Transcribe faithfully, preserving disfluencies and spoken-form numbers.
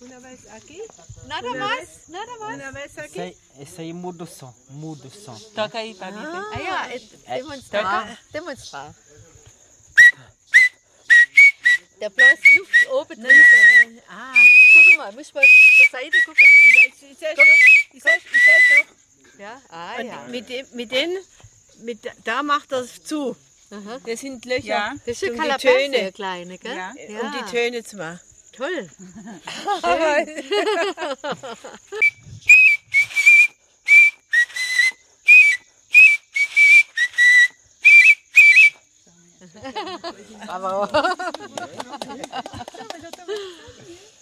Una vez aquí. Nada Una mais, vez. nada mais. Una vez aqui. Esse aí, esse aí muda o som, muda o som. Toca aí pra mim. Ah. Ah ja, demonstrar. Demonstrar. Der bläst Luft oben drin. Ah, Guck mal, muss mal zur Seite gucken. ich sehe schon. Ich sehe, ich sehe schon. Ja, ah Und ja. mit dem, mit den, mit, da macht er es zu. Aha. Das sind Löcher, Ja. Das ist um eine die Kalaberse, Töne, eine kleine, gell? Ja. um die Töne zu machen. Toll. Bravo.